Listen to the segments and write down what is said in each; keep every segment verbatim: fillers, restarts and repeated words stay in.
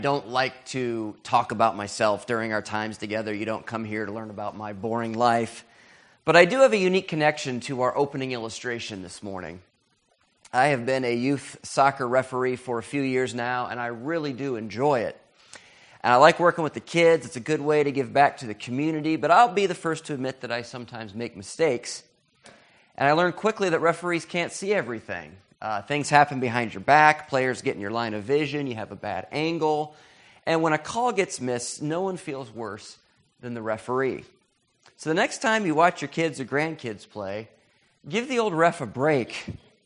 don't like to talk about myself during our times together. You don't come here to learn about my boring life. But I do have a unique connection to our opening illustration this morning. I have been a youth soccer referee for a few years now, and I really do enjoy it. And I like working with the kids. It's a good way to give back to the community, but I'll be the first to admit that I sometimes make mistakes. And I learned quickly that referees can't see everything. Uh, things happen behind your back, players get in your line of vision, you have a bad angle, and when a call gets missed, no one feels worse than the referee. So the next time you watch your kids or grandkids play, give the old ref a break.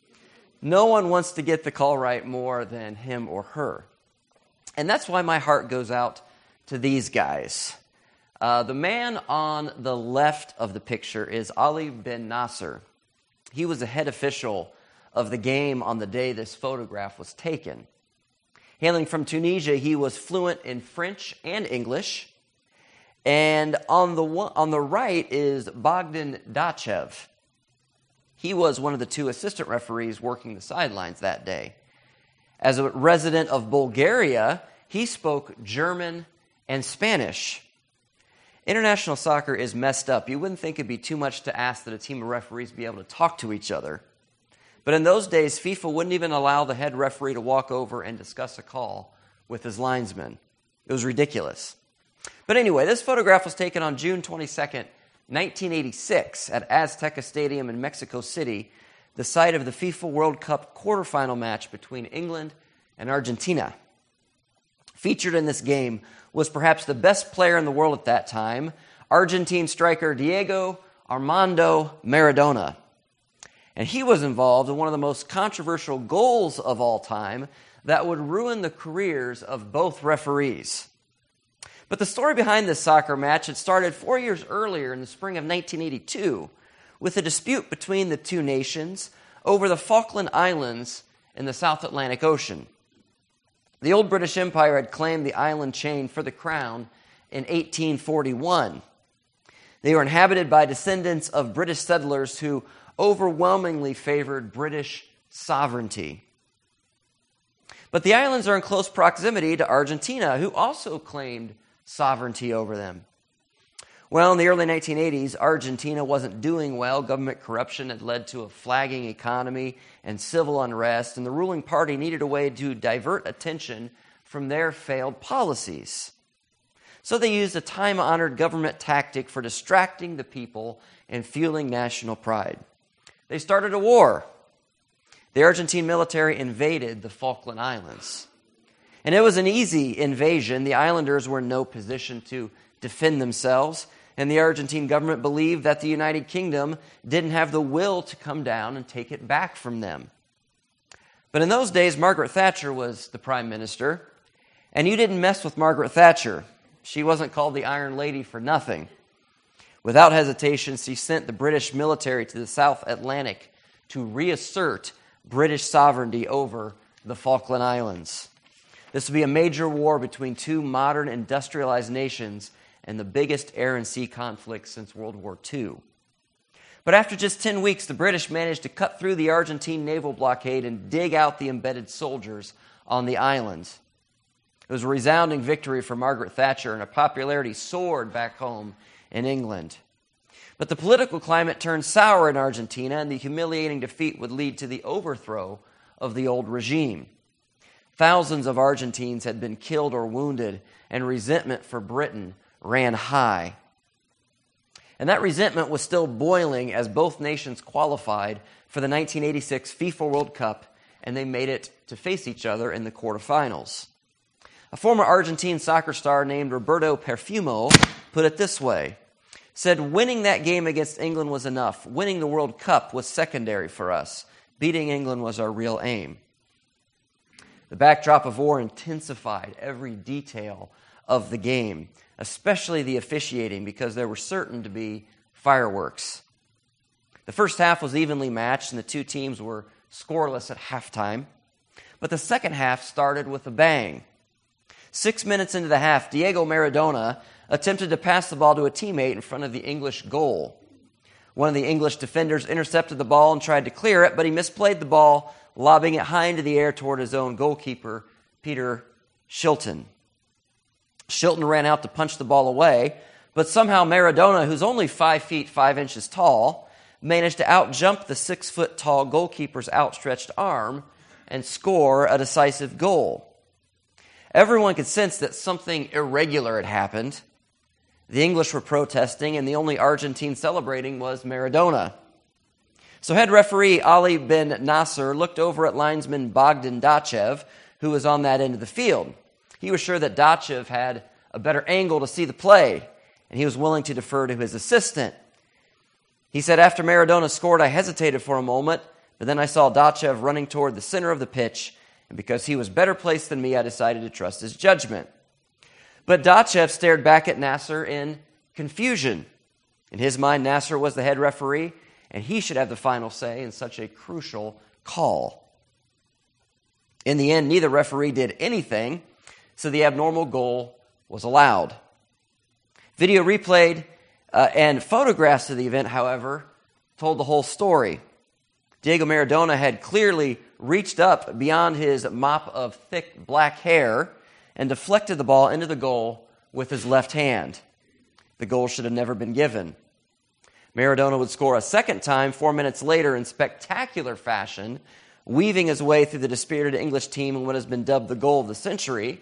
No one wants to get the call right more than him or her. And that's why my heart goes out to these guys. Uh, the man on the left of the picture is Ali Ben Nasser. He was the head official of the game on the day this photograph was taken. Hailing from Tunisia, he was fluent in French and English. And on the one, on the right is Bogdan Dachev. He was one of the two assistant referees working the sidelines that day. As a resident of Bulgaria, he spoke German and Spanish. International soccer is messed up. You wouldn't think it'd be too much to ask that a team of referees be able to talk to each other. But in those days, FIFA wouldn't even allow the head referee to walk over and discuss a call with his linesman. It was ridiculous. But anyway, this photograph was taken on June twenty-second, nineteen eighty-six at Azteca Stadium in Mexico City, the site of the FIFA World Cup quarterfinal match between England and Argentina. Featured in this game was perhaps the best player in the world at that time, Argentine striker Diego Armando Maradona. And he was involved in one of the most controversial goals of all time that would ruin the careers of both referees. But the story behind this soccer match had started four years earlier in the spring of nineteen eighty-two with a dispute between the two nations over the Falkland Islands in the South Atlantic Ocean. The old British Empire had claimed the island chain for the crown in eighteen forty-one. They were inhabited by descendants of British settlers who overwhelmingly favored British sovereignty. But the islands are in close proximity to Argentina, who also claimed sovereignty over them. Well, in the early nineteen eighties, Argentina wasn't doing well. Government corruption had led to a flagging economy and civil unrest, and the ruling party needed a way to divert attention from their failed policies. So they used a time-honored government tactic for distracting the people and fueling national pride. They started a war. The Argentine military invaded the Falkland Islands. And it was an easy invasion. The islanders were in no position to defend themselves, and the Argentine government believed that the United Kingdom didn't have the will to come down and take it back from them. But in those days, Margaret Thatcher was the prime minister, and you didn't mess with Margaret Thatcher. She wasn't called the Iron Lady for nothing. Without hesitation, she sent the British military to the South Atlantic to reassert British sovereignty over the Falkland Islands. This would be a major war between two modern industrialized nations and the biggest air and sea conflict since World War Two. But after just ten weeks, the British managed to cut through the Argentine naval blockade and dig out the embedded soldiers on the islands. It was a resounding victory for Margaret Thatcher, and her popularity soared back home in England. But the political climate turned sour in Argentina, and the humiliating defeat would lead to the overthrow of the old regime. Thousands of Argentines had been killed or wounded, and resentment for Britain ran high. And that resentment was still boiling as both nations qualified for the nineteen eighty-six FIFA World Cup, and they made it to face each other in the quarterfinals. A former Argentine soccer star named Roberto Perfumo put it this way, said, "Winning that game against England was enough. Winning the World Cup was secondary for us. Beating England was our real aim." The backdrop of war intensified every detail of the game, especially the officiating, because there were certain to be fireworks. The first half was evenly matched, and the two teams were scoreless at halftime. But the second half started with a bang. Six minutes into the half, Diego Maradona attempted to pass the ball to a teammate in front of the English goal. One of the English defenders intercepted the ball and tried to clear it, but he misplayed the ball, lobbing it high into the air toward his own goalkeeper, Peter Shilton. Shilton ran out to punch the ball away, but somehow Maradona, who's only five feet five inches tall, managed to outjump the six-foot-tall goalkeeper's outstretched arm and score a decisive goal. Everyone could sense that something irregular had happened. The English were protesting, and the only Argentine celebrating was Maradona. So head referee Ali Ben Nasser looked over at linesman Bogdan Dachev, who was on that end of the field. He was sure that Dachev had a better angle to see the play, and he was willing to defer to his assistant. He said, after Maradona scored, I hesitated for a moment, but then I saw Dachev running toward the center of the pitch, and because he was better placed than me, I decided to trust his judgment. But Dachev stared back at Nasser in confusion. In his mind, Nasser was the head referee, and he should have the final say in such a crucial call. In the end, neither referee did anything, so the abnormal goal was allowed. Video replayed uh, and photographs of the event, however, told the whole story. Diego Maradona had clearly reached up beyond his mop of thick black hair and deflected the ball into the goal with his left hand. The goal should have never been given. Maradona would score a second time four minutes later in spectacular fashion, weaving his way through the dispirited English team in what has been dubbed the goal of the century,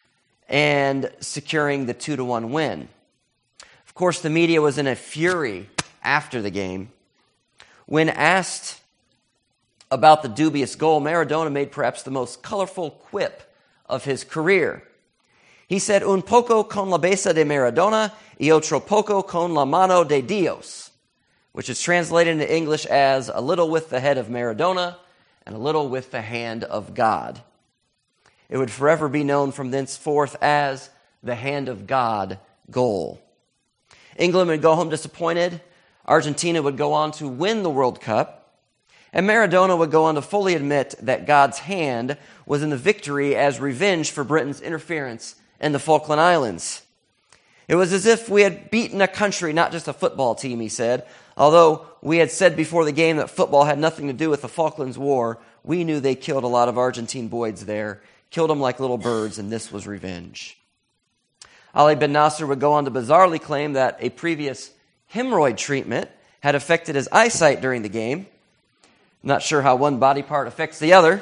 and securing the two to one win. Of course, the media was in a fury after the game. When asked about the dubious goal, Maradona made perhaps the most colorful quip of his career. He said, un poco con la besa de Maradona y otro poco con la mano de Dios, which is translated into English as a little with the head of Maradona and a little with the hand of God. It would forever be known from thenceforth as the hand of God goal. England would go home disappointed. Argentina would go on to win the World Cup. And Maradona would go on to fully admit that God's hand was in the victory as revenge for Britain's interference in the Falkland Islands. It was as if we had beaten a country, not just a football team, he said. Although we had said before the game that football had nothing to do with the Falklands War, we knew they killed a lot of Argentine boys there, killed them like little birds, and this was revenge. Ali Ben Nasser would go on to bizarrely claim that a previous hemorrhoid treatment had affected his eyesight during the game. Not sure how one body part affects the other.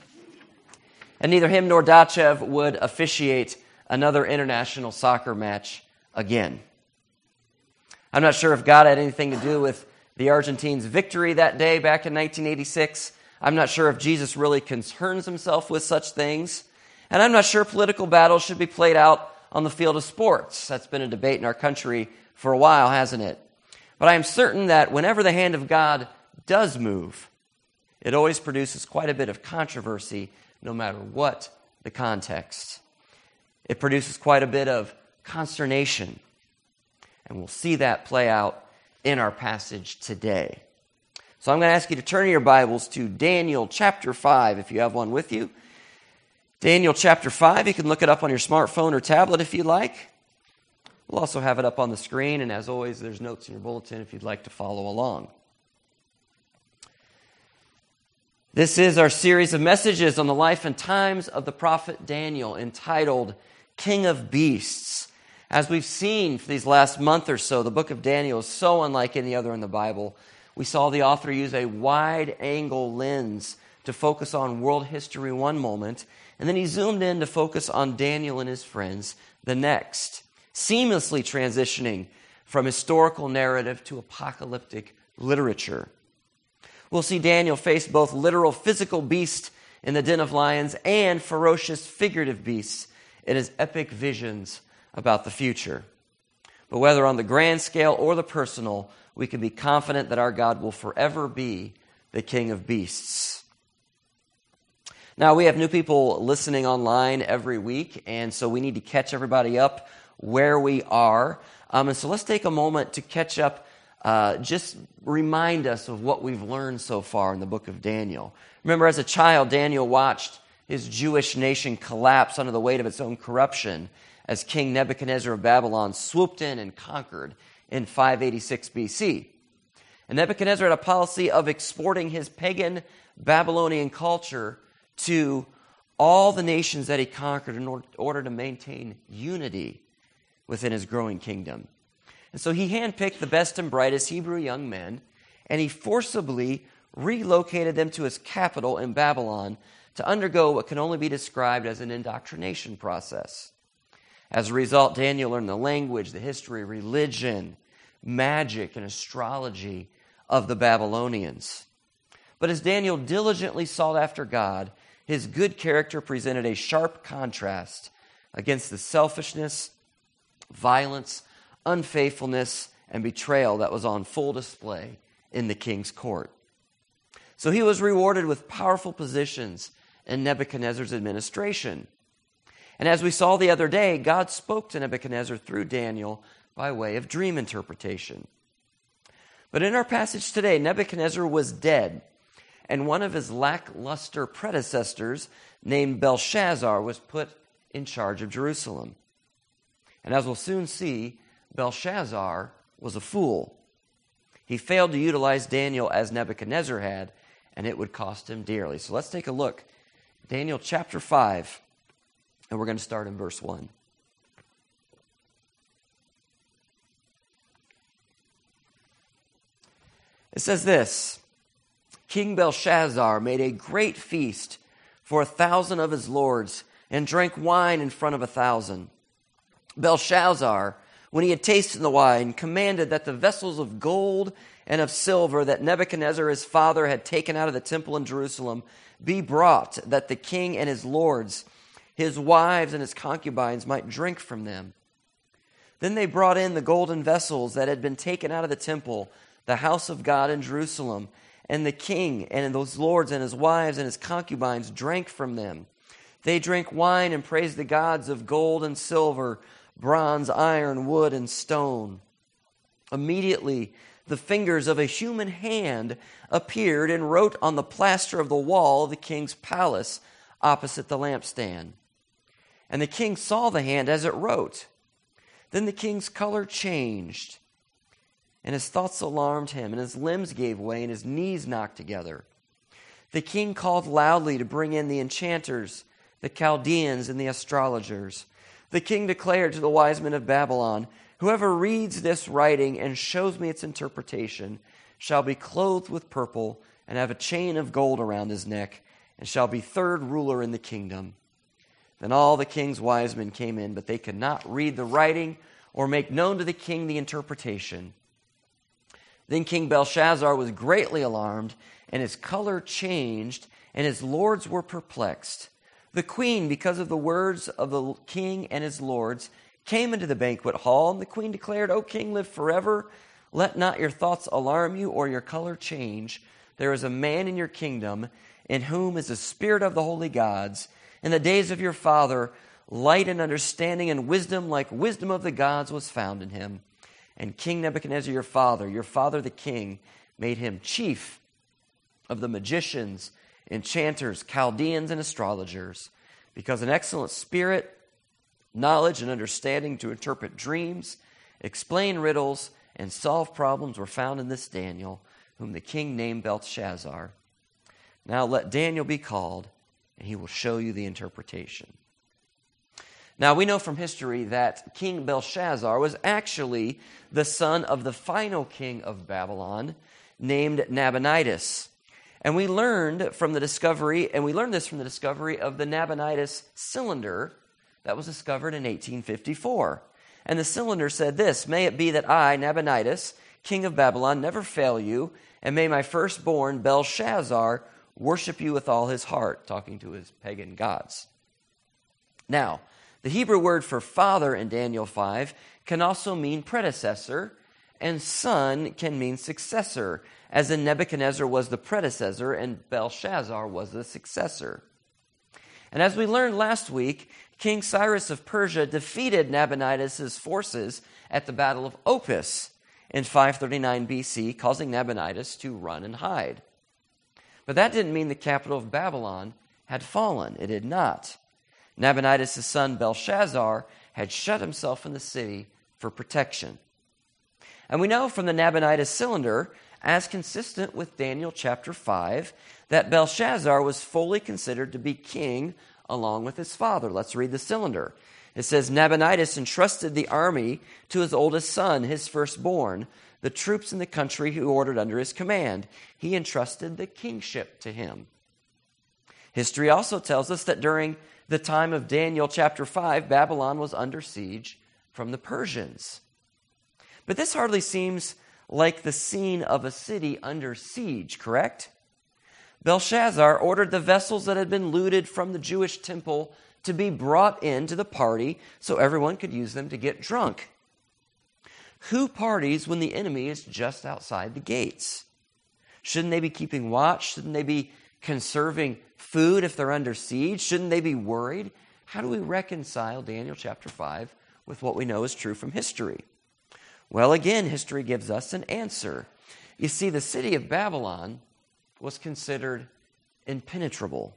And neither him nor Dachev would officiate another international soccer match again. I'm not sure if God had anything to do with the Argentines' victory that day back in nineteen eighty-six. I'm not sure if Jesus really concerns himself with such things. And I'm not sure political battles should be played out on the field of sports. That's been a debate in our country for a while, hasn't it? But I am certain that whenever the hand of God does move, it always produces quite a bit of controversy, no matter what the context. It produces quite a bit of consternation. And we'll see that play out in our passage today. So I'm going to ask you to turn your Bibles to Daniel chapter five, if you have one with you. Daniel chapter five, you can look it up on your smartphone or tablet if you like. We'll also have it up on the screen, and as always, there's notes in your bulletin if you'd like to follow along. This is our series of messages on the life and times of the prophet Daniel, entitled King of Beasts. As we've seen for these last month or so, the book of Daniel is so unlike any other in the Bible. We saw the author use a wide-angle lens to focus on world history one moment, and then he zoomed in to focus on Daniel and his friends the next, seamlessly transitioning from historical narrative to apocalyptic literature. We'll see Daniel face both literal physical beasts in the den of lions and ferocious figurative beasts in his epic visions about the future. But whether on the grand scale or the personal, we can be confident that our God will forever be the King of Beasts. Now, we have new people listening online every week, and so we need to catch everybody up where we are. Um, and so let's take a moment to catch up, uh, just remind us of what we've learned so far in the book of Daniel. Remember, as a child, Daniel watched his Jewish nation collapse under the weight of its own corruption as King Nebuchadnezzar of Babylon swooped in and conquered in five eighty-six B C. And Nebuchadnezzar had a policy of exporting his pagan Babylonian culture to all the nations that he conquered in order, order to maintain unity within his growing kingdom. And so he handpicked the best and brightest Hebrew young men, and he forcibly relocated them to his capital in Babylon to undergo what can only be described as an indoctrination process. As a result, Daniel learned the language, the history, religion, magic, and astrology of the Babylonians. But as Daniel diligently sought after God, his good character presented a sharp contrast against the selfishness, violence, unfaithfulness, and betrayal that was on full display in the king's court. So he was rewarded with powerful positions in Nebuchadnezzar's administration. And as we saw the other day, God spoke to Nebuchadnezzar through Daniel by way of dream interpretation. But in our passage today, Nebuchadnezzar was dead, and one of his lackluster predecessors, named Belshazzar, was put in charge of Jerusalem. And as we'll soon see, Belshazzar was a fool. He failed to utilize Daniel as Nebuchadnezzar had, and it would cost him dearly. So let's take a look. Daniel chapter five, and we're going to start in verse one. It says this: King Belshazzar made a great feast for a thousand of his lords and drank wine in front of a thousand. Belshazzar, when he had tasted the wine, commanded that the vessels of gold and of silver that Nebuchadnezzar his father had taken out of the temple in Jerusalem be brought, that the king and his lords, his wives and his concubines might drink from them. Then they brought in the golden vessels that had been taken out of the temple, the house of God in Jerusalem, and the king and those lords and his wives and his concubines drank from them. They drank wine and praised the gods of gold and silver, bronze, iron, wood, and stone. Immediately, the fingers of a human hand appeared and wrote on the plaster of the wall of the king's palace opposite the lampstand. And the king saw the hand as it wrote. Then the king's color changed, and his thoughts alarmed him, and his limbs gave way, and his knees knocked together. The king called loudly to bring in the enchanters, the Chaldeans, and the astrologers. The king declared to the wise men of Babylon, "Whoever reads this writing and shows me its interpretation shall be clothed with purple and have a chain of gold around his neck, and shall be third ruler in the kingdom." Then all the king's wise men came in, but they could not read the writing or make known to the king the interpretation. Then King Belshazzar was greatly alarmed, and his color changed, and his lords were perplexed. The queen, because of the words of the king and his lords, came into the banquet hall, and the queen declared, "O king, live forever. Let not your thoughts alarm you or your color change. There is a man in your kingdom in whom is the spirit of the holy gods. In the days of your father, light and understanding and wisdom like wisdom of the gods was found in him. And King Nebuchadnezzar, your father, your father the king, made him chief of the magicians, enchanters, Chaldeans, and astrologers, because an excellent spirit, knowledge, and understanding to interpret dreams, explain riddles, and solve problems were found in this Daniel, whom the king named Belshazzar. Now let Daniel be called, and he will show you the interpretation." Now, we know from history that King Belshazzar was actually the son of the final king of Babylon, named Nabonidus. And we learned from the discovery, and we learned this from the discovery of the Nabonidus cylinder that was discovered in eighteen fifty-four. And the cylinder said this: "May it be that I, Nabonidus, king of Babylon, never fail you, and may my firstborn Belshazzar worship you with all his heart," talking to his pagan gods. Now, the Hebrew word for father in Daniel five can also mean predecessor, and son can mean successor, as in Nebuchadnezzar was the predecessor and Belshazzar was the successor. And as we learned last week, King Cyrus of Persia defeated Nabonidus' forces at the Battle of Opis in five thirty-nine B C, causing Nabonidus to run and hide. But that didn't mean the capital of Babylon had fallen. It did not. Nabonidus' son Belshazzar had shut himself in the city for protection. And we know from the Nabonidus cylinder, as consistent with Daniel chapter five, that Belshazzar was fully considered to be king along with his father. Let's read the cylinder. It says, Nabonidus entrusted the army to his oldest son, his firstborn, the troops in the country who ordered under his command. He entrusted the kingship to him. History also tells us that during the time of Daniel chapter five, Babylon was under siege from the Persians. But this hardly seems like the scene of a city under siege, correct? Belshazzar ordered the vessels that had been looted from the Jewish temple to be brought into the party so everyone could use them to get drunk. Who parties when the enemy is just outside the gates? Shouldn't they be keeping watch? Shouldn't they be conserving food if they're under siege? Shouldn't they be worried? How do we reconcile Daniel chapter five with what we know is true from history? Well, again, history gives us an answer. You see, the city of Babylon was considered impenetrable.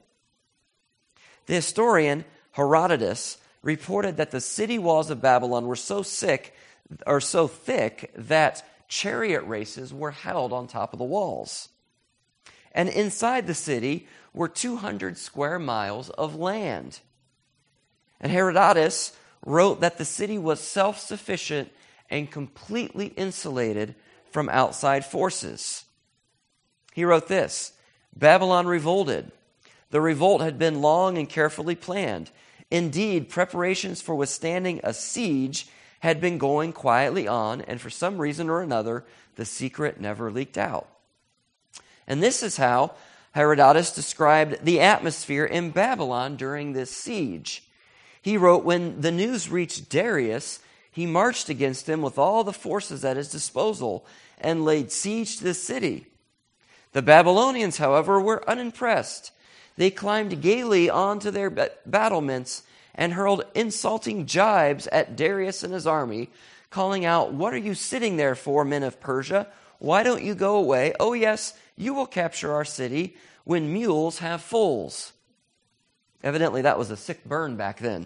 The historian Herodotus reported that the city walls of Babylon were so sick or so thick that chariot races were held on top of the walls. And inside the city were two hundred square miles of land. And Herodotus wrote that the city was self-sufficient and completely insulated from outside forces. He wrote this, Babylon revolted. The revolt had been long and carefully planned. Indeed, preparations for withstanding a siege had been going quietly on, and for some reason or another, the secret never leaked out. And this is how Herodotus described the atmosphere in Babylon during this siege. He wrote, when the news reached Darius, he marched against him with all the forces at his disposal and laid siege to the city. The Babylonians, however, were unimpressed. They climbed gaily onto their battlements and hurled insulting jibes at Darius and his army, calling out, what are you sitting there for, men of Persia? Why don't you go away? Oh, yes, you will capture our city when mules have foals. Evidently, that was a sick burn back then.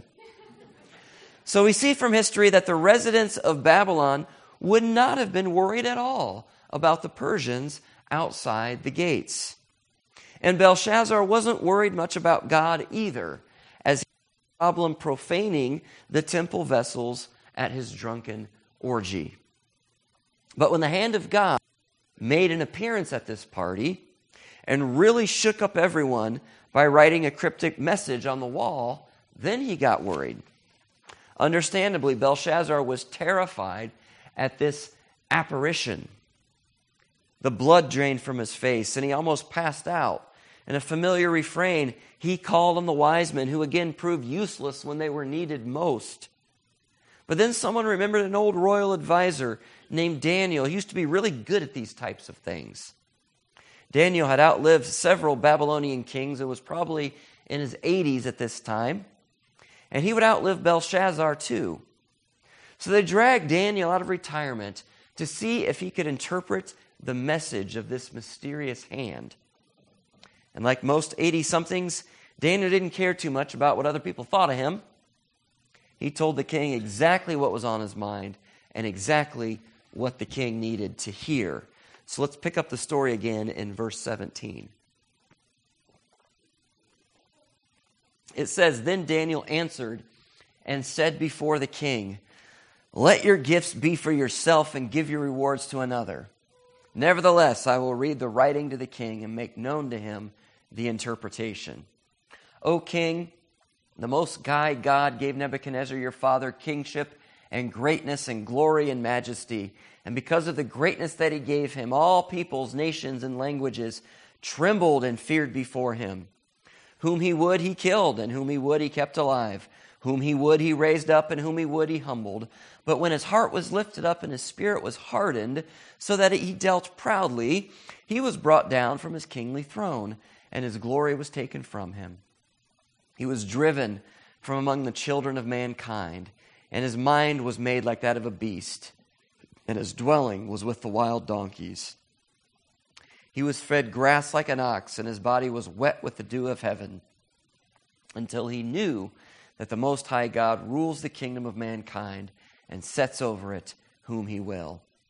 So we see from history that the residents of Babylon would not have been worried at all about the Persians outside the gates. And Belshazzar wasn't worried much about God either, as he had no problem profaning the temple vessels at his drunken orgy. But when the hand of God made an appearance at this party and really shook up everyone by writing a cryptic message on the wall, then he got worried. Understandably, Belshazzar was terrified at this apparition. The blood drained from his face, and he almost passed out. In a familiar refrain, he called on the wise men, who again proved useless when they were needed most. But then someone remembered an old royal advisor named Daniel. He used to be really good at these types of things. Daniel had outlived several Babylonian kings and was probably in his eighties at this time. And he would outlive Belshazzar too. So they dragged Daniel out of retirement to see if he could interpret the message of this mysterious hand. And like most eighty-somethings, Daniel didn't care too much about what other people thought of him. He told the king exactly what was on his mind and exactly what the king needed to hear. So let's pick up the story again in verse seventeen. It says, Then Daniel answered and said before the king, Let your gifts be for yourself and give your rewards to another. Nevertheless, I will read the writing to the king and make known to him the interpretation. O king, the Most High God gave Nebuchadnezzar your father kingship and greatness and glory and majesty. And because of the greatness that he gave him, all peoples, nations, and languages trembled and feared before him. Whom he would, he killed, and whom he would, he kept alive. Whom he would, he raised up, and whom he would, he humbled. But when his heart was lifted up and his spirit was hardened, so that he dealt proudly, he was brought down from his kingly throne, and his glory was taken from him. He was driven from among the children of mankind, and his mind was made like that of a beast, and his dwelling was with the wild donkeys. He was fed grass like an ox, and his body was wet with the dew of heaven, until he knew that the Most High God rules the kingdom of mankind and sets over it whom he will.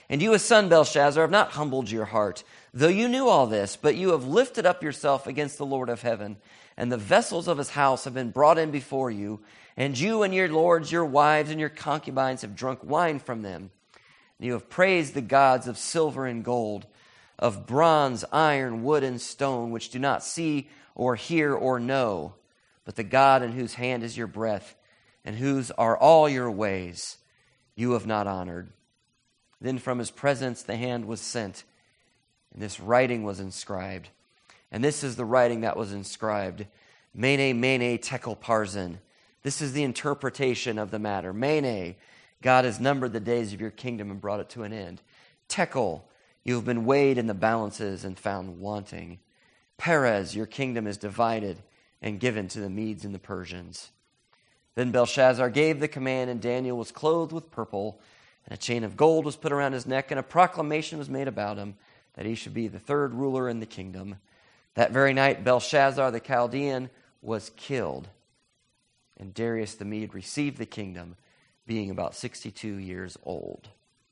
And you, his son Belshazzar, have not humbled your heart, though you knew all this, but you have lifted up yourself against the Lord of heaven, and the vessels of his house have been brought in before you, and you and your lords, your wives, and your concubines have drunk wine from them. And you have praised the gods of silver and gold, of bronze, iron, wood, and stone, which do not see or hear or know, but the God in whose hand is your breath, and whose are all your ways, you have not honored. Then from his presence the hand was sent, and this writing was inscribed. And this is the writing that was inscribed. Mene, mene, tekel parsin. This is the interpretation of the matter. Mene, God has numbered the days of your kingdom and brought it to an end. Tekel, you have been weighed in the balances and found wanting. Perez, your kingdom is divided and given to the Medes and the Persians. Then Belshazzar gave the command, and Daniel was clothed with purple, and a chain of gold was put around his neck, and a proclamation was made about him that he should be the third ruler in the kingdom. That very night, Belshazzar the Chaldean was killed, and Darius the Mede received the kingdom, being about sixty-two years old.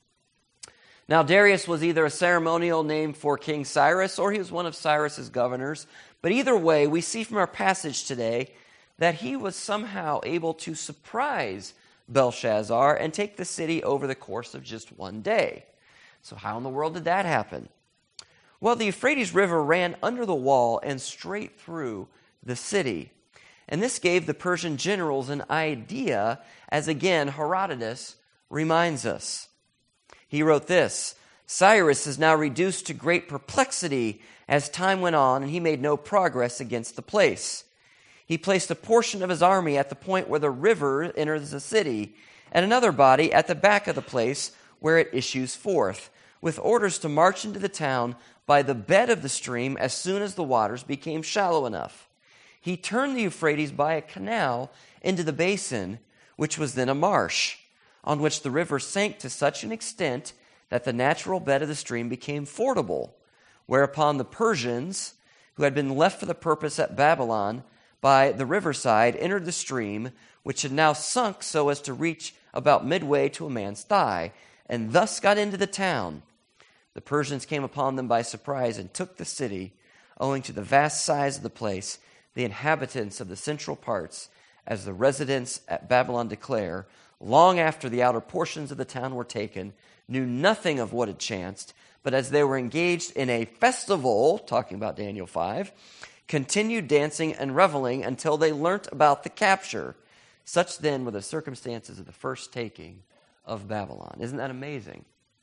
Now, Darius was either a ceremonial name for King Cyrus, or he was one of Cyrus's governors. But either way, we see from our passage today that he was somehow able to surprise Belshazzar and take the city over the course of just one day. So how in the world did that happen? Well, the Euphrates River ran under the wall and straight through the city. And this gave the Persian generals an idea, as again Herodotus reminds us. He wrote this: Cyrus is now reduced to great perplexity as time went on, and he made no progress against the place. He placed a portion of his army at the point where the river enters the city, and another body at the back of the place where it issues forth, with orders to march into the town by the bed of the stream as soon as the waters became shallow enough. He turned the Euphrates by a canal into the basin, which was then a marsh, on which the river sank to such an extent that the natural bed of the stream became fordable, whereupon the Persians, who had been left for the purpose at Babylon by the riverside, entered the stream, which had now sunk so as to reach about midway to a man's thigh, and thus got into the town. The Persians came upon them by surprise and took the city, owing to the vast size of the place. The inhabitants of the central parts, as the residents at Babylon declare, long after the outer portions of the town were taken, knew nothing of what had chanced, but as they were engaged in a festival, talking about Daniel five, continued dancing and reveling until they learnt about the capture. Such then were the circumstances of the first taking of Babylon. Isn't that amazing?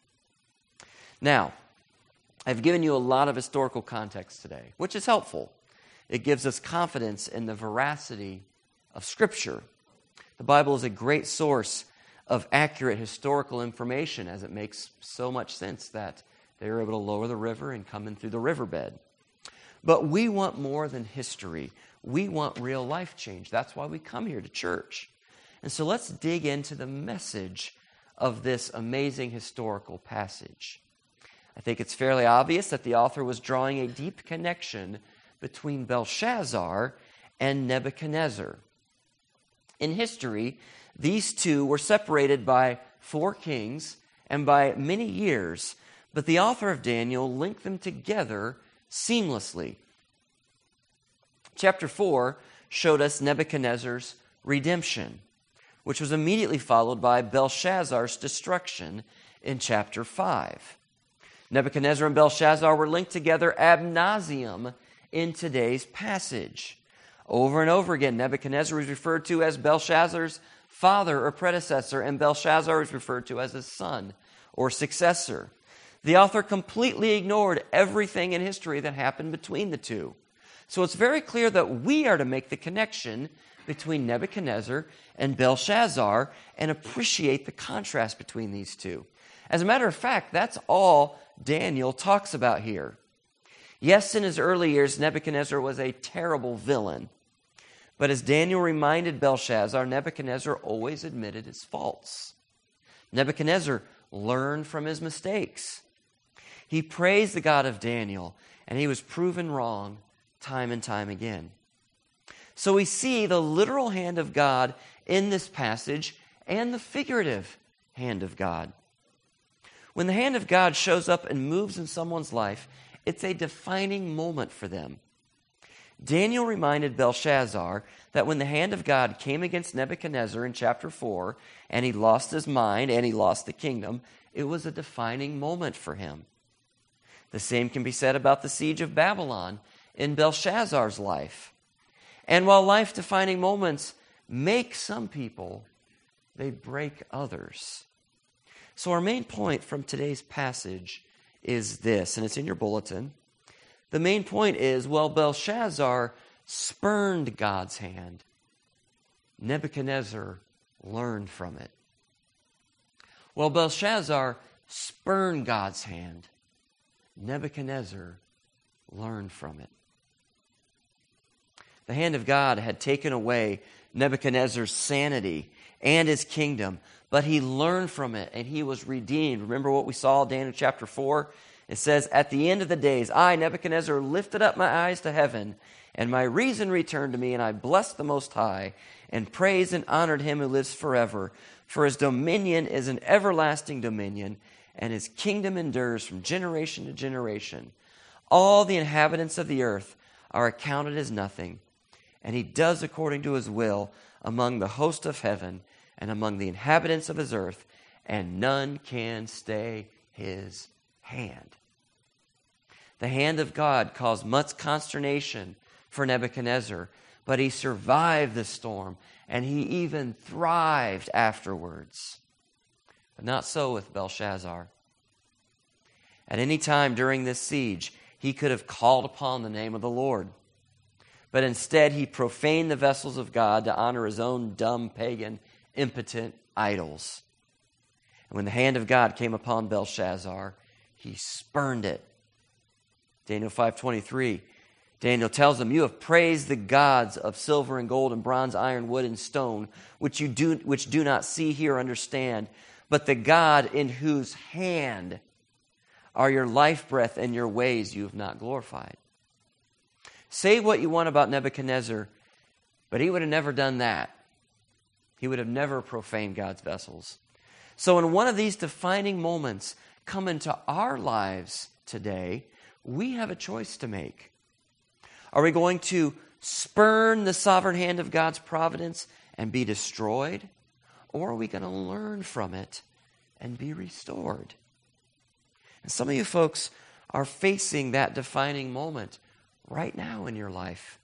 Now, I've given you a lot of historical context today, which is helpful. It gives us confidence in the veracity of Scripture. The Bible is a great source of accurate historical information, as it makes so much sense that they were able to lower the river and come in through the riverbed. But we want more than history. We want real life change. That's why we come here to church. And so let's dig into the message of this amazing historical passage. I think it's fairly obvious that the author was drawing a deep connection between Belshazzar and Nebuchadnezzar. In history, these two were separated by four kings and by many years, but the author of Daniel linked them together seamlessly. Chapter four showed us Nebuchadnezzar's redemption, which was immediately followed by Belshazzar's destruction in chapter five. Nebuchadnezzar and Belshazzar were linked together ad nauseum in today's passage. Over and over again, Nebuchadnezzar is referred to as Belshazzar's father or predecessor, and Belshazzar is referred to as his son or successor. The author completely ignored everything in history that happened between the two. So it's very clear that we are to make the connection between Nebuchadnezzar and Belshazzar and appreciate the contrast between these two. As a matter of fact, that's all Daniel talks about here. Yes, in his early years, Nebuchadnezzar was a terrible villain. But as Daniel reminded Belshazzar, Nebuchadnezzar always admitted his faults. Nebuchadnezzar learned from his mistakes. He praised the God of Daniel, and he was proven wrong time and time again. So we see the literal hand of God in this passage and the figurative hand of God. When the hand of God shows up and moves in someone's life, it's a defining moment for them. Daniel reminded Belshazzar that when the hand of God came against Nebuchadnezzar in chapter four, and he lost his mind and he lost the kingdom, it was a defining moment for him. The same can be said about the siege of Babylon in Belshazzar's life. And while life-defining moments make some people, they break others. So our main point from today's passage is this, and it's in your bulletin. The main point is, well, Belshazzar spurned God's hand. Nebuchadnezzar learned from it. Well, Belshazzar spurned God's hand. Nebuchadnezzar learned from it. The hand of God had taken away Nebuchadnezzar's sanity and his kingdom, but he learned from it and he was redeemed. Remember what we saw in Daniel chapter four? It says, at the end of the days, I, Nebuchadnezzar, lifted up my eyes to heaven, and my reason returned to me, and I blessed the Most High, and praised and honored him who lives forever. For his dominion is an everlasting dominion, and his kingdom endures from generation to generation. All the inhabitants of the earth are accounted as nothing, and he does according to his will among the host of heaven and among the inhabitants of his earth, and none can stay his hand. The hand of God caused much consternation for Nebuchadnezzar, but he survived the storm, and he even thrived afterwards. But not so with Belshazzar. At any time during this siege, he could have called upon the name of the Lord. But instead, he profaned the vessels of God to honor his own dumb, pagan, impotent idols. And when the hand of God came upon Belshazzar, he spurned it. Daniel five twenty-three, Daniel tells them, you have praised the gods of silver and gold and bronze, iron, wood, and stone, which you do, which do not see, hear, or understand, but the God in whose hand are your life breath and your ways you have not glorified. Say what you want about Nebuchadnezzar, but he would have never done that. He would have never profaned God's vessels. So in one of these defining moments come into our lives today, we have a choice to make. Are we going to spurn the sovereign hand of God's providence and be destroyed? Or are we going to learn from it and be restored? And some of you folks are facing that defining moment right now in your life.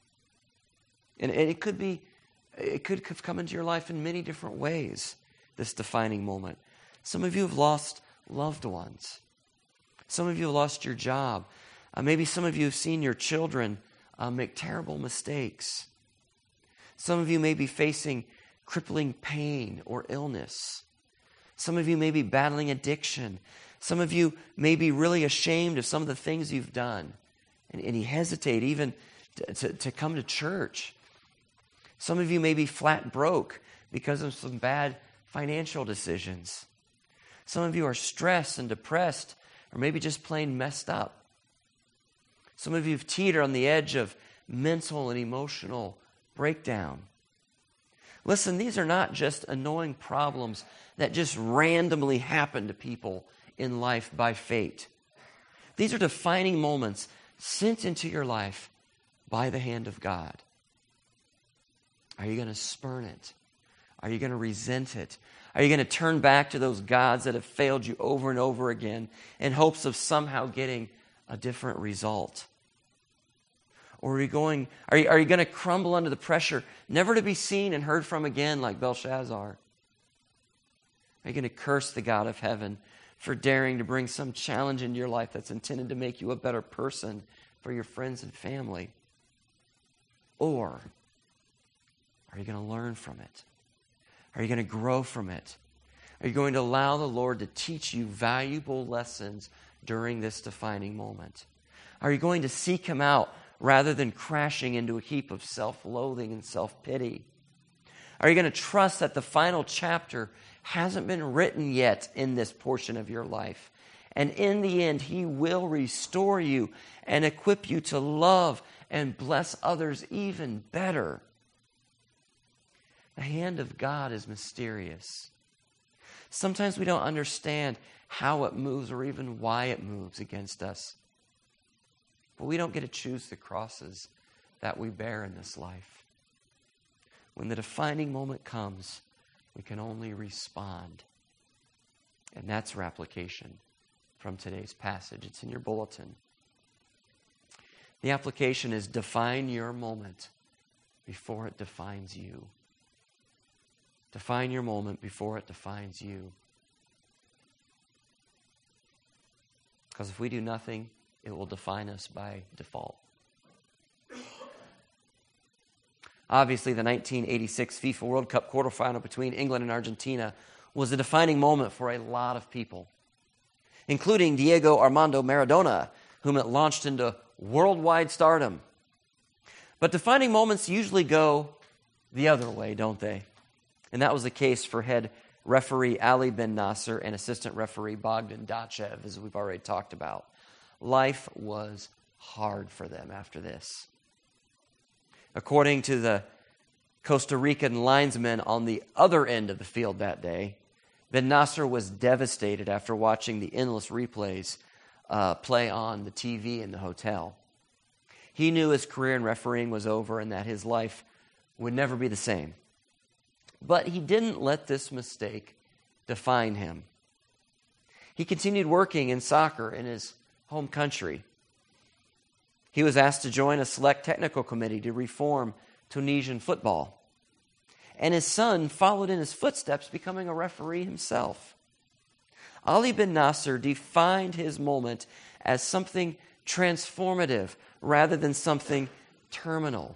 And it could be, it could have come into your life in many different ways, this defining moment. Some of you have lost loved ones. Some of you have lost your job. Uh, maybe some of you have seen your children uh, make terrible mistakes. Some of you may be facing crippling pain or illness. Some of you may be battling addiction. Some of you may be really ashamed of some of the things you've done. And, and you hesitate even to, to, to come to church. Some of you may be flat broke because of some bad financial decisions. Some of you are stressed and depressed, or maybe just plain messed up. Some of you have teetered on the edge of mental and emotional breakdown. Listen, these are not just annoying problems that just randomly happen to people in life by fate. These are defining moments sent into your life by the hand of God. Are you going to spurn it? Are you going to resent it? Are you going to turn back to those gods that have failed you over and over again in hopes of somehow getting a different result? Or are you going, are you, are you going to crumble under the pressure, never to be seen and heard from again like Belshazzar? Are you going to curse the God of heaven for daring to bring some challenge into your life that's intended to make you a better person for your friends and family? Or are you going to learn from it? Are you going to grow from it? Are you going to allow the Lord to teach you valuable lessons during this defining moment? Are you going to seek Him out rather than crashing into a heap of self-loathing and self-pity? Are you going to trust that the final chapter hasn't been written yet in this portion of your life? And in the end, He will restore you and equip you to love and bless others even better. The hand of God is mysterious. Sometimes we don't understand how it moves or even why it moves against us. But we don't get to choose the crosses that we bear in this life. When the defining moment comes, we can only respond. And that's our application from today's passage. It's in your bulletin. The application is define your moment before it defines you. Define your moment before it defines you. Because if we do nothing, it will define us by default. Obviously, the nineteen eighty-six FIFA World Cup quarterfinal between England and Argentina was a defining moment for a lot of people, including Diego Armando Maradona, whom it launched into worldwide stardom. But defining moments usually go the other way, don't they? And that was the case for head referee Ali Ben Nasser and assistant referee Bogdan Dachev, as we've already talked about. Life was hard for them after this. According to the Costa Rican linesman on the other end of the field that day, Ben Nasser was devastated after watching the endless replays uh, play on the T V in the hotel. He knew his career in refereeing was over and that his life would never be the same. But he didn't let this mistake define him. He continued working in soccer in his home country. He was asked to join a select technical committee to reform Tunisian football. And his son followed in his footsteps, becoming a referee himself. Ali Ben Nasser defined his moment as something transformative rather than something terminal.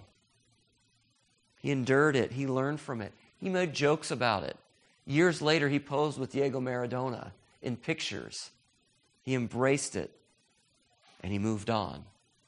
He endured it. He learned from it. He made jokes about it. Years later, he posed with Diego Maradona in pictures. He embraced it, and he moved on.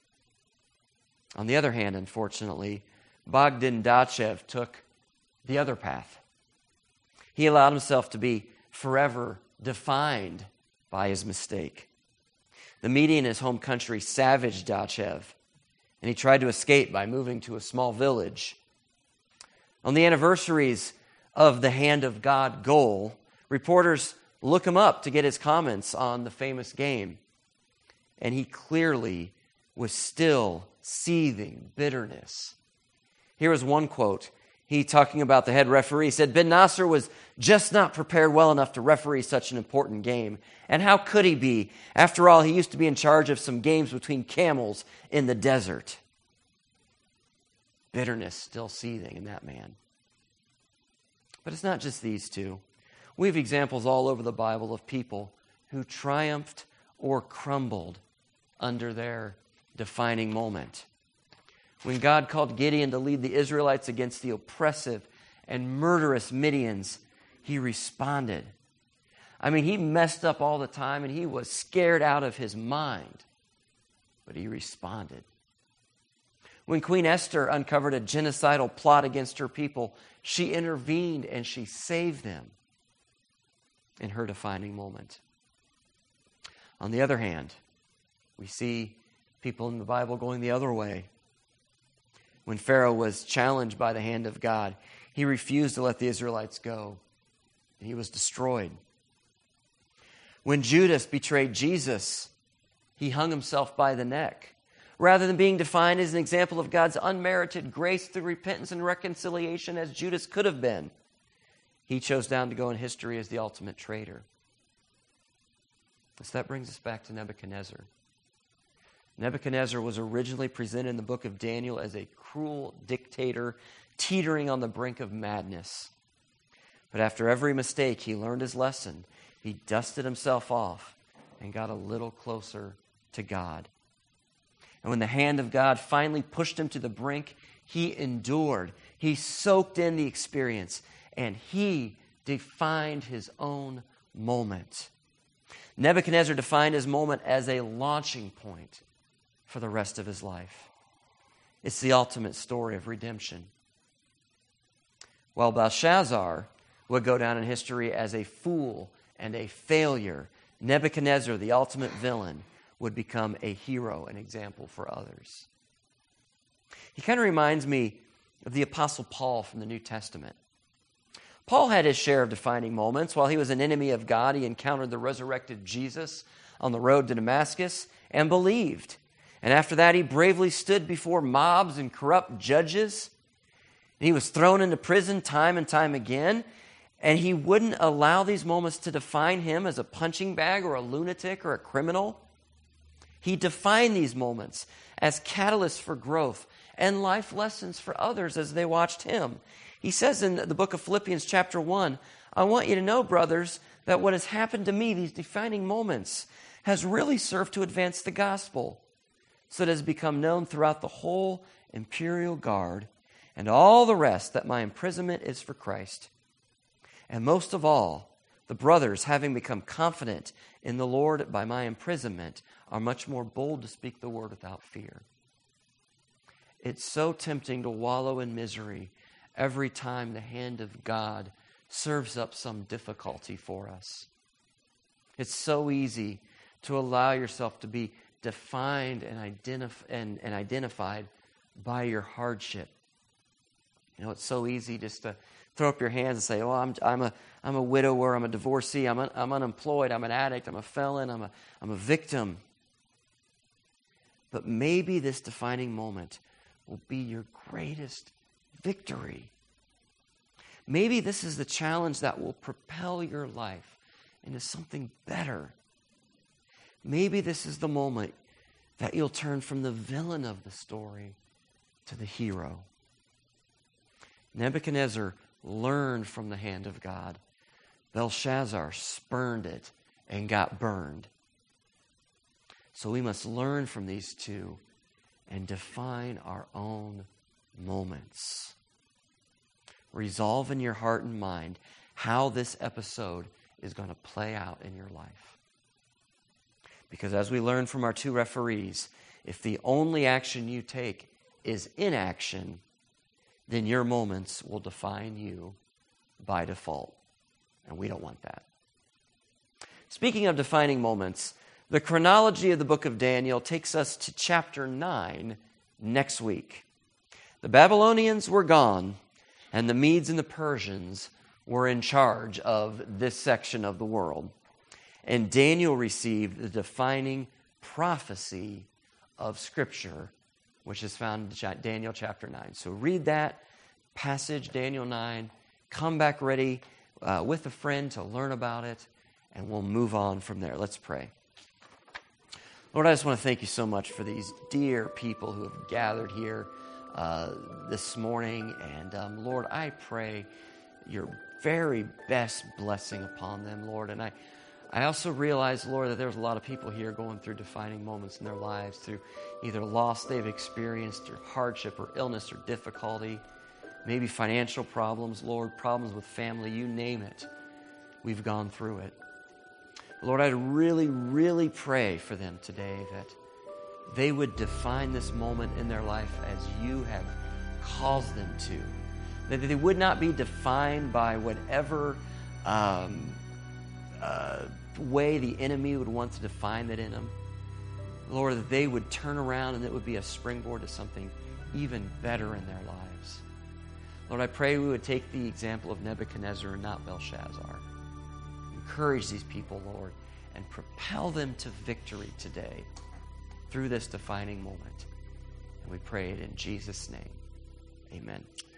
On the other hand, unfortunately, Bogdan Dachev took the other path. He allowed himself to be forever defined by his mistake. The media in his home country savaged Dachev, and he tried to escape by moving to a small village. On the anniversaries of the Hand of God goal, reporters look him up to get his comments on the famous game. And he clearly was still seething bitterness. Here is one quote. He, talking about the head referee, said, Ben Nasser was just not prepared well enough to referee such an important game. And how could he be? After all, he used to be in charge of some games between camels in the desert. Bitterness still seething in that man. But it's not just these two. We have examples all over the Bible of people who triumphed or crumbled under their defining moment. When God called Gideon to lead the Israelites against the oppressive and murderous Midians, he responded. I mean, he messed up all the time and he was scared out of his mind, but he responded. When Queen Esther uncovered a genocidal plot against her people, she intervened and she saved them in her defining moment. On the other hand, we see people in the Bible going the other way. When Pharaoh was challenged by the hand of God, he refused to let the Israelites go, and he was destroyed. When Judas betrayed Jesus, he hung himself by the neck. Rather than being defined as an example of God's unmerited grace through repentance and reconciliation as Judas could have been, he chose down to go in history as the ultimate traitor. So that brings us back to Nebuchadnezzar. Nebuchadnezzar was originally presented in the book of Daniel as a cruel dictator teetering on the brink of madness. But after every mistake, he learned his lesson. He dusted himself off and got a little closer to God. And when the hand of God finally pushed him to the brink, he endured. He soaked in the experience, and he defined his own moment. Nebuchadnezzar defined his moment as a launching point for the rest of his life. It's the ultimate story of redemption. While Belshazzar would go down in history as a fool and a failure, Nebuchadnezzar, the ultimate villain, would become a hero, an example for others. He kind of reminds me of the Apostle Paul from the New Testament. Paul had his share of defining moments. While he was an enemy of God, he encountered the resurrected Jesus on the road to Damascus and believed. And after that, he bravely stood before mobs and corrupt judges. He was thrown into prison time and time again. And he wouldn't allow these moments to define him as a punching bag or a lunatic or a criminal. He defined these moments as catalysts for growth and life lessons for others as they watched him. He says in the book of Philippians chapter one, I want you to know, brothers, that what has happened to me, these defining moments, has really served to advance the gospel, so that it has become known throughout the whole imperial guard and all the rest that my imprisonment is for Christ. And most of all, the brothers, having become confident in the Lord by my imprisonment, are much more bold to speak the word without fear. It's so tempting to wallow in misery every time the hand of God serves up some difficulty for us. It's so easy to allow yourself to be defined and, identif- and, and identified by your hardship. You know, it's so easy just to throw up your hands and say, "Oh, I'm I'm a I'm a widower, I'm a divorcee, I'm un, I'm unemployed, I'm an addict, I'm a felon, I'm a I'm a victim." But maybe this defining moment will be your greatest victory. Maybe this is the challenge that will propel your life into something better. Maybe this is the moment that you'll turn from the villain of the story to the hero. Nebuchadnezzar learned from the hand of God. Belshazzar spurned it and got burned. So we must learn from these two and define our own moments. Resolve in your heart and mind how this episode is going to play out in your life. Because as we learned from our two referees, if the only action you take is inaction, then your moments will define you by default. And we don't want that. Speaking of defining moments, the chronology of the book of Daniel takes us to chapter nine next week. The Babylonians were gone, and the Medes and the Persians were in charge of this section of the world. And Daniel received the defining prophecy of Scripture, which is found in Daniel chapter nine. So read that passage, Daniel nine. Come back ready uh, with a friend to learn about it, and we'll move on from there. Let's pray. Lord, I just want to thank you so much for these dear people who have gathered here uh, this morning. And um, Lord, I pray your very best blessing upon them, Lord. And I I also realize, Lord, that there's a lot of people here going through defining moments in their lives through either loss they've experienced or hardship or illness or difficulty, maybe financial problems, Lord, problems with family, you name it. We've gone through it. Lord, I really, really pray for them today that they would define this moment in their life as you have caused them to. That they would not be defined by whatever um, uh, way the enemy would want to define that in them. Lord, that they would turn around and it would be a springboard to something even better in their lives. Lord, I pray we would take the example of Nebuchadnezzar and not Belshazzar. Encourage these people, Lord, and propel them to victory today through this defining moment. And we pray it in Jesus' name. Amen.